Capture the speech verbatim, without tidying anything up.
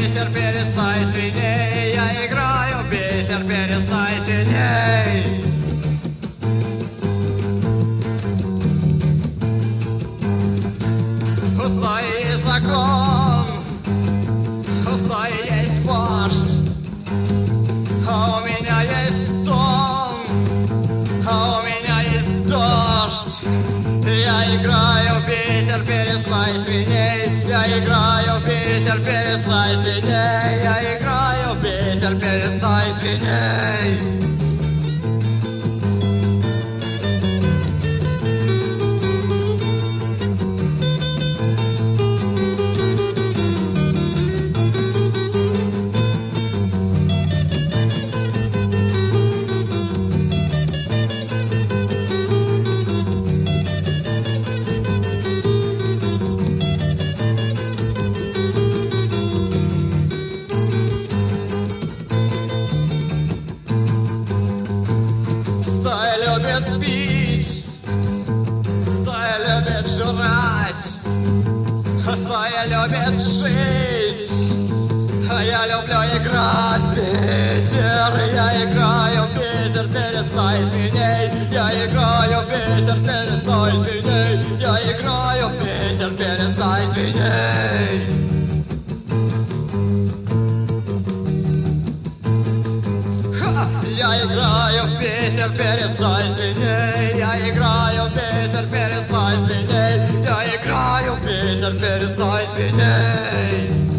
бисер, перестай свиней. Я играю в бисер, перестай свиней. Пустой закон, пустой есть вождь, а у меня есть дом, а у меня есть дождь. Я играю в бисер, перестай свиней. Я играю в бисер, перестай свиней. Я играю в бисер, перестай свиней. Любит пить, стая любит жрать, стая любит жить, а я люблю играть в бисер. Я играю в бисер, перестай свиней. Я играю в бисер, перестай свиней. Я играю в бисер, перестай свиней. Я играю в бисер, перестай свиней. Я играю в бисер, перестай свиней. Я играю в бисер, перестай свиней.